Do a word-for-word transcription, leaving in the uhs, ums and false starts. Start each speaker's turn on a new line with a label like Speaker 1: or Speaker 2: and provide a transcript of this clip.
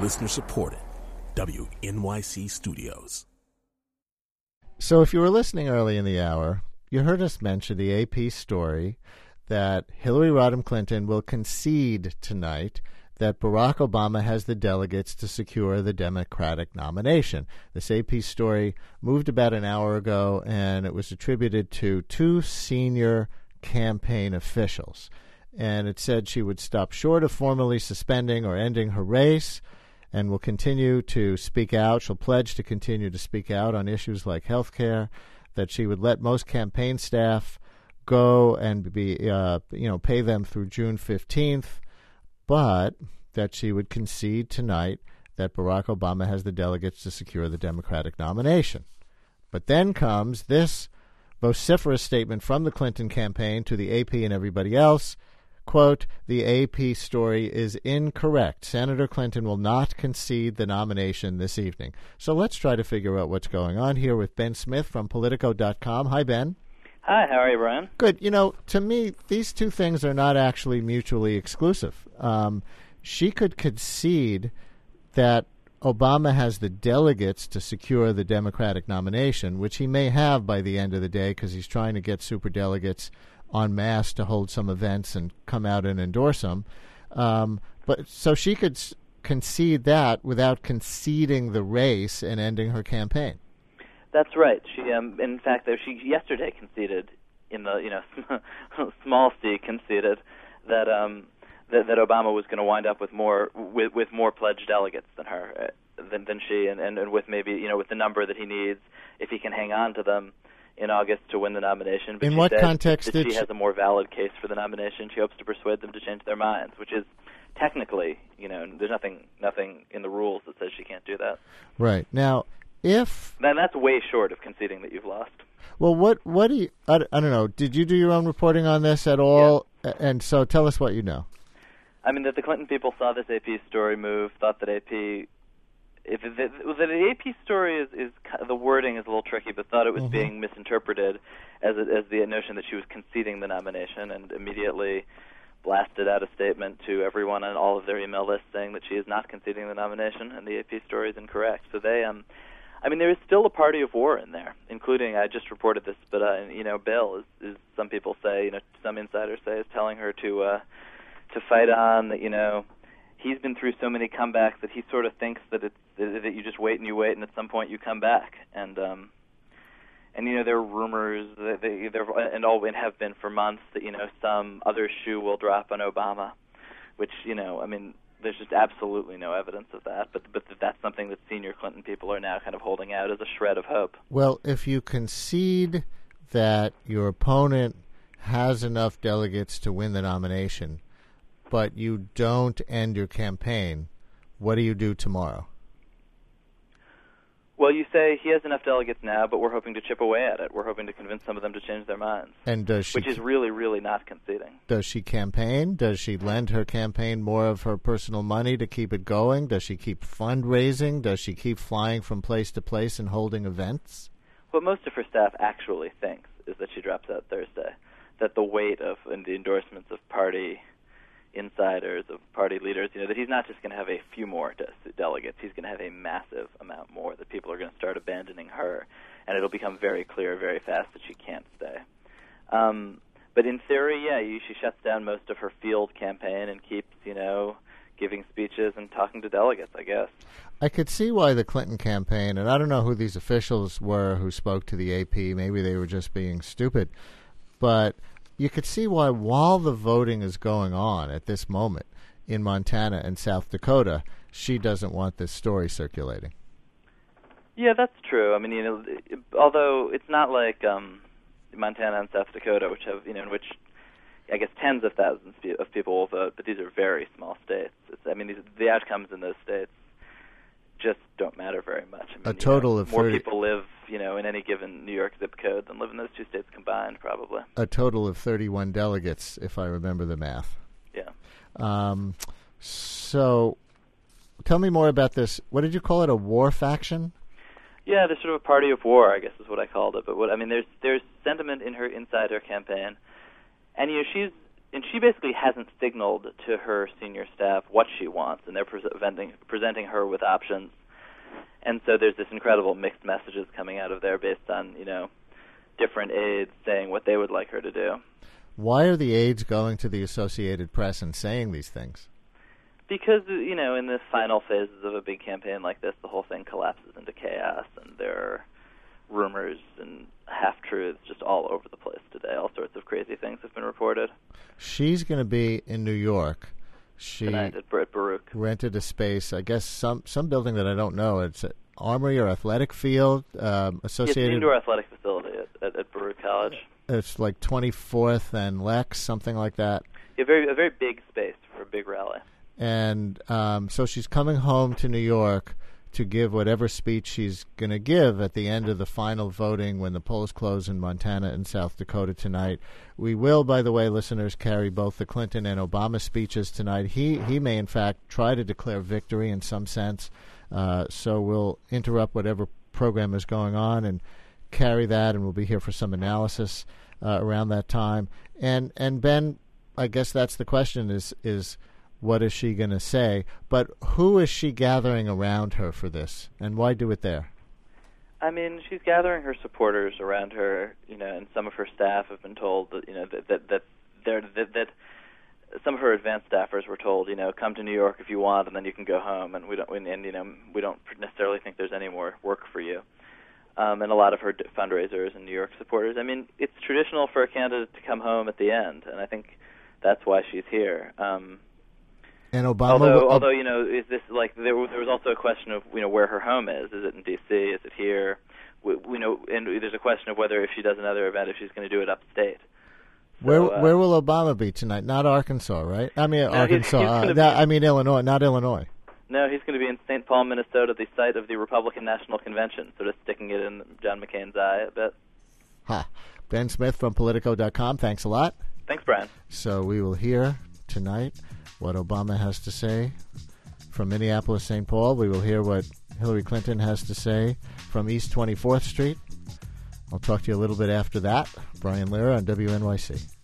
Speaker 1: Listener supported. W N Y C Studios.
Speaker 2: So if you were listening early in the hour, you heard us mention the A P story that Hillary Rodham Clinton will concede tonight that Barack Obama has the delegates to secure the Democratic nomination. This A P story moved about an hour ago, and it was attributed to two senior campaign officials. And it said she would stop short of formally suspending or ending her race and will continue to speak out. She'll pledge to continue to speak out on issues like health care, that she would let most campaign staff go and be, uh, you know, pay them through June fifteenth, but that she would concede tonight that Barack Obama has the delegates to secure the Democratic nomination. But then comes this vociferous statement from the Clinton campaign to the A P and everybody else. Quote, the A P story is incorrect. Senator Clinton will not concede the nomination this evening. So let's try to figure out what's going on here with Ben Smith from Politico dot com. Hi, Ben.
Speaker 3: Hi, how are you, Brian?
Speaker 2: Good. You know, to me, these two things are not actually mutually exclusive. Um, she could concede that Obama has the delegates to secure the Democratic nomination, which he may have by the end of the day because he's trying to get superdelegates en masse to hold some events and come out and endorse them. Um, but so she could s- concede that without conceding the race and ending her campaign.
Speaker 3: That's right. She, um, in fact, though, she yesterday conceded in the, you know, small c conceded that um, that, that Obama was going to wind up with more with, with more pledged delegates than her, uh, than than she, and, and, and with maybe you know with the number that he needs if he can hang on to them in August to win the nomination. But
Speaker 2: in
Speaker 3: she
Speaker 2: what
Speaker 3: said
Speaker 2: context
Speaker 3: that
Speaker 2: did
Speaker 3: she
Speaker 2: she
Speaker 3: has a more valid case for the nomination? She hopes to persuade them to change their minds, which is technically, you know, there's nothing nothing in the rules that says she can't do that.
Speaker 2: Right. Now, if
Speaker 3: then that's way short of conceding that you've lost.
Speaker 2: Well, what what do you? I, I don't know. Did you do your own reporting on this at all? Yeah. And so, tell us what you know.
Speaker 3: I mean, that the Clinton people saw this A P story move, thought that A P, if the, the, the A P story is, is the wording is a little tricky, but thought it was mm-hmm. being misinterpreted as a, as the notion that she was conceding the nomination, and immediately blasted out a statement to everyone on all of their email lists saying that she is not conceding the nomination, and the A P story is incorrect. So they um. I mean, there is still a party of war in there, including, I just reported this, but, uh, you know, Bill, is, is some people say, you know, some insiders say, is telling her to uh, to fight on, that, you know, he's been through so many comebacks that he sort of thinks that it's that, that you just wait and you wait and at some point you come back. And, um, and you know, there are rumors, that they, there and all and have been for months, that, you know, some other shoe will drop on Obama, which, you know, I mean, there's just absolutely no evidence of that, but but that's something that senior Clinton people are now kind of holding out as a shred of hope.
Speaker 2: Well, if you concede that your opponent has enough delegates to win the nomination, but you don't end your campaign, what do you do tomorrow?
Speaker 3: Well, you say he has enough delegates now, but we're hoping to chip away at it. We're hoping to convince some of them to change their minds.
Speaker 2: And does she,
Speaker 3: which is really, really not conceding.
Speaker 2: Does she campaign? Does she lend her campaign more of her personal money to keep it going? Does she keep fundraising? Does she keep flying from place to place and holding events?
Speaker 3: What most of her staff actually thinks is that she drops out Thursday, that the weight of and the endorsements of party insiders, of party leaders, you know, that he's not just going to have a few more de- delegates, he's going to have a massive amount more, that people are going to start abandoning her, and it'll become very clear very fast that she can't stay. Um, but in theory, yeah, you, she shuts down most of her field campaign and keeps, you know, giving speeches and talking to delegates, I guess.
Speaker 2: I could see why the Clinton campaign, and I don't know who these officials were who spoke to the A P, maybe they were just being stupid, but you could see why, while the voting is going on at this moment in Montana and South Dakota, she doesn't want this story circulating.
Speaker 3: Yeah, that's true. I mean, you know, although it's not like um, Montana and South Dakota, which have, you know, in which I guess tens of thousands of people will vote, but these are very small states. It's, I mean, these, the outcomes in those states just don't matter very much. I mean,
Speaker 2: a total
Speaker 3: know,
Speaker 2: of
Speaker 3: more
Speaker 2: thirty
Speaker 3: people live, you know, in any given New York zip code than live in those two states combined, probably.
Speaker 2: A total of thirty-one delegates, if I remember the math.
Speaker 3: Yeah.
Speaker 2: Um. So, tell me more about this. What did you call it? A war faction?
Speaker 3: Yeah, there's sort of a party of war, I guess is what I called it. But what I mean, there's there's sentiment in her inside her campaign, and you know, she's and she basically hasn't signaled to her senior staff what she wants, and they're presenting presenting her with options. And so there's this incredible mixed messages coming out of there based on, you know, different aides saying what they would like her to do.
Speaker 2: Why are the aides going to the Associated Press and saying these things?
Speaker 3: Because, you know, in the final phases of a big campaign like this, the whole thing collapses into chaos, and there are rumors and half-truths just all over the place today. All sorts of crazy things have been reported. She's
Speaker 2: going to be in New York. She
Speaker 3: Tonight at, at Baruch.
Speaker 2: rented a space, I guess some, some building that I don't know. It's an Armory or Athletic Field, um, Associated...
Speaker 3: It's an indoor athletic facility at, at, at Baruch College.
Speaker 2: It's like twenty-fourth and Lex, something like that.
Speaker 3: A very, a very big space for a big rally.
Speaker 2: And um, so she's coming home to New York to give whatever speech she's going to give at the end of the final voting when the polls close in Montana and South Dakota tonight. We will, by the way, listeners, carry both the Clinton and Obama speeches tonight. He he may, in fact, try to declare victory in some sense. Uh, so we'll interrupt whatever program is going on and carry that, and we'll be here for some analysis uh, around that time. And and Ben, I guess that's the question: is is what is she going to say? But who is she gathering around her for this, and why do it there?
Speaker 3: I mean, she's gathering her supporters around her, you know, and some of her staff have been told that, you know, that that that, they're, that, that some of her advanced staffers were told, you know, come to New York if you want, and then you can go home, and we don't, and you know, we don't necessarily think there's any more work for you. Um, and a lot of her fundraisers and New York supporters. I mean, it's traditional for a candidate to come home at the end, and I think that's why she's here. Um,
Speaker 2: And Obama,
Speaker 3: although,
Speaker 2: uh,
Speaker 3: although you know, is this like there, there was also a question of, you know, where her home is? Is it in D C? Is it here? We, we know, and there's a question of whether if she does another event, if she's going to do it upstate. So,
Speaker 2: where
Speaker 3: uh,
Speaker 2: where will Obama be tonight? Not Arkansas, right? I mean
Speaker 3: no,
Speaker 2: Arkansas.
Speaker 3: He's, he's
Speaker 2: uh,
Speaker 3: be,
Speaker 2: that, I mean Illinois, not Illinois.
Speaker 3: No, he's going to be in Saint Paul, Minnesota, the site of the Republican National Convention, sort of sticking it in John McCain's eye a bit.
Speaker 2: Ha. Ben Smith from Politico dot com. Thanks a lot.
Speaker 3: Thanks, Brian.
Speaker 2: So we will hear tonight what Obama has to say from Minneapolis, Saint Paul. We will hear what Hillary Clinton has to say from East twenty-fourth Street. I'll talk to you a little bit after that. Brian Lehrer on W N Y C.